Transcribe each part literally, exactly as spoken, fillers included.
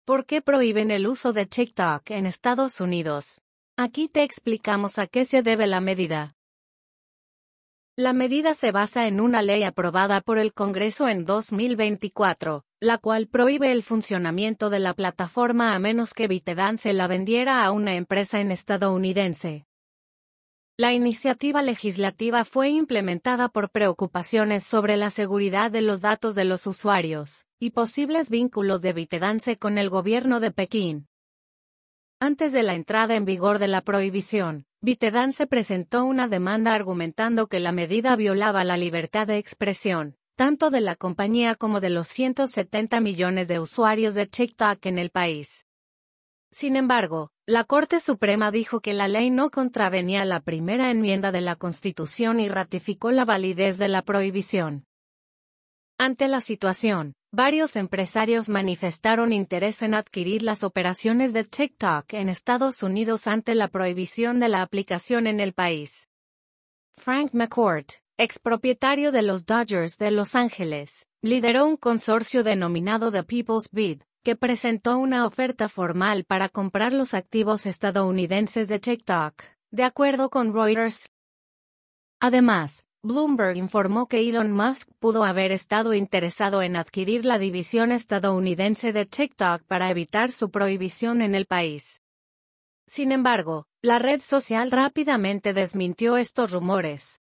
¿Por qué prohíben el uso de TikTok en Estados Unidos? Aquí te explicamos a qué se debe la medida. La medida se basa en una ley aprobada por el Congreso en dos mil veinticuatro, la cual prohíbe el funcionamiento de la plataforma a menos que ByteDance la vendiera a una empresa en estadounidense. La iniciativa legislativa fue implementada por preocupaciones sobre la seguridad de los datos de los usuarios y posibles vínculos de ByteDance con el gobierno de Pekín. Antes de la entrada en vigor de la prohibición, ByteDance presentó una demanda argumentando que la medida violaba la libertad de expresión, tanto de la compañía como de los ciento setenta millones de usuarios de TikTok en el país. Sin embargo, la Corte Suprema dijo que la ley no contravenía la primera enmienda de la Constitución y ratificó la validez de la prohibición. Ante la situación, varios empresarios manifestaron interés en adquirir las operaciones de TikTok en Estados Unidos ante la prohibición de la aplicación en el país. Frank McCourt, expropietario de los Dodgers de Los Ángeles, lideró un consorcio denominado The People's Bid, que presentó una oferta formal para comprar los activos estadounidenses de TikTok, de acuerdo con Reuters. Además, Bloomberg informó que Elon Musk pudo haber estado interesado en adquirir la división estadounidense de TikTok para evitar su prohibición en el país. Sin embargo, la red social rápidamente desmintió estos rumores.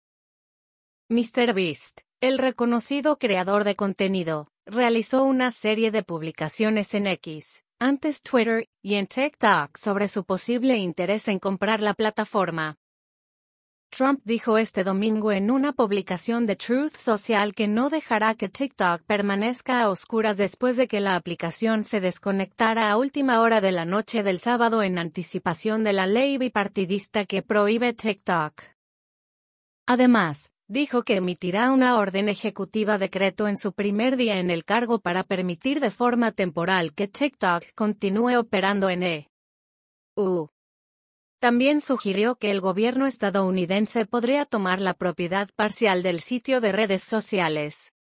MrBeast, el reconocido creador de contenido, realizó una serie de publicaciones en X, antes Twitter, y en TikTok sobre su posible interés en comprar la plataforma. Trump dijo este domingo en una publicación de Truth Social que no dejará que TikTok permanezca a oscuras después de que la aplicación se desconectara a última hora de la noche del sábado en anticipación de la ley bipartidista que prohíbe TikTok. Además, dijo que emitirá una orden ejecutiva decreto en su primer día en el cargo para permitir de forma temporal que TikTok continúe operando en E U. También sugirió que el gobierno estadounidense podría tomar la propiedad parcial del sitio de redes sociales.